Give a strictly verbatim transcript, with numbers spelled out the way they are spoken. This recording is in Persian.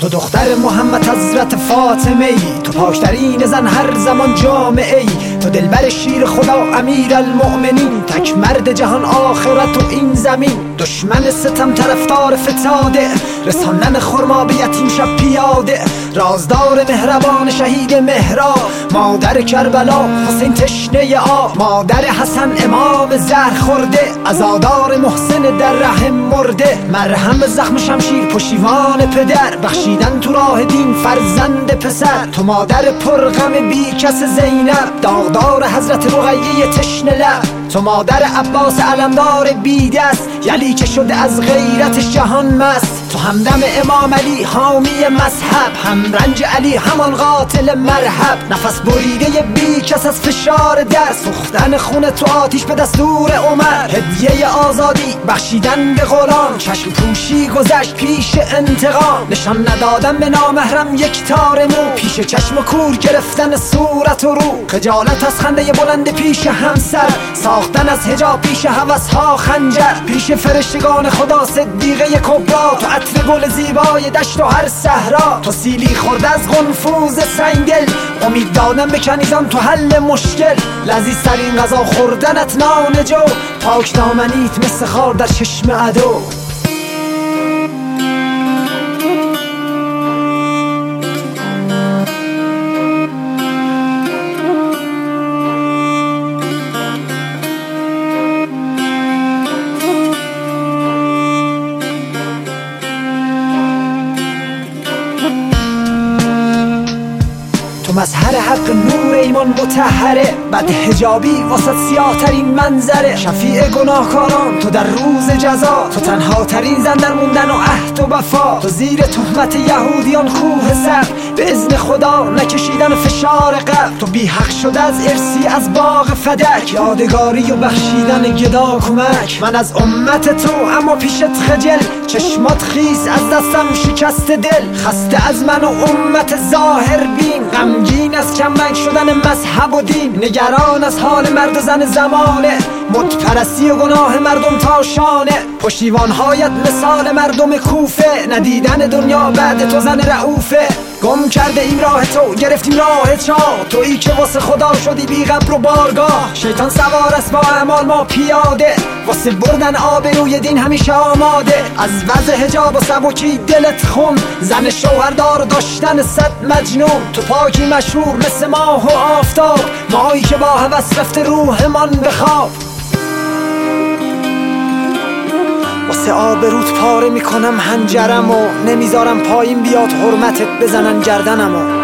تو دختر محمد حضرت فاطمه ای، تو پاکترین زن هر زمان جامعه ای، تو دلبر شیر خدا امیر المؤمنین، تک مرد جهان آخرت و این زمین. دشمن ستم طرفدار فتاده، رساندن خرما به یتیم شب پیاده، رازدار مهربان شهید مهراب، مادر کربلا حسین تشنه آب، مادر حسن امام زهر خورده، عزادار محسن در رحم مرده، مرهم زخم شمشیر پشتیوان پدر، بخشیدن تو راه دین فرزند پسر. تو مادر پرغم بی کس زینب، داغدار حضرت رقیه تشنه لب، تو مادر عباس علمدار بی دست، یلی که شده از غیرتش جهان مست. تو همدم امام علی حامی مذهب، هم رنج علی همان قاتل مرحب، نفس بریده بی کس از فشار در، سوختن خون تو آتیش به دستور عمر، هدیه آزادی بخشیدن به غلام، چشم پوشی گذشت پیش انتقام، نشان ندادن به نامحرم یک تار مو، پیش چشم کور گرفتن صورت و رو، خجالت از خنده بلند پیش همسر، ساختن از حجاب پیش هوسها خنجر، پیش فرشتگان خدا صدیقه کبرا، تو عطر گل زیبای دشت و هر صحرا، تو سیلی خورده از قنفوذ سنگل، امید دادن به کنیزان تو حل مشکل، لذیذترین غذا خوردنت نان جو، پاک دامنیت مثل خار در چشم عدو. تو مظهر حق نور ایمان مطهره، بعد حجابی واسط سیاه ترین منظره، شفیع گناهکاران تو در روز جزا، تو تنها ترین زن در موندن و عهد و وفا، تو زیر تهمت یهودیان کوه سر، به اذن خدا نکشیدن فشار قبر، تو بی حق شده از ارسی از باغ فدک، یادگاری و بخشیدن گدا کمک. من از امت تو اما پیشت خجل، چشمات خیس از دستم شکست دل، خسته از من و امت ظاهر بین، غمگین از کمرنگ شدن مذهب و دین، نگران از حال مرد و زن زمانه، متپرستی و گناه مردم تا شانه، پشتیوانهایت مثال مردم کوفه، ندیدن دنیا بعد تو زن رعوفه. گم کرده این راه تو گرفتیم راه چاه، تویی که واسه خدا شدی بی قبر و بارگاه، شیطان سوار است با اعمال ما پیاده، واسه بردن آبروی دین همیشه آماده، از وضع حجاب و سبکی دلت خون، زن شوهردار داشتن صد مجنون، تو پاکی مشهور مثل ماه و آفتاب، ماهی که با هوس رفته روحمان به خواب. واسه آبروت پاره میکنم هنجرم و نمیذارم پایین بیاد حرمتت بزنن گردنمو.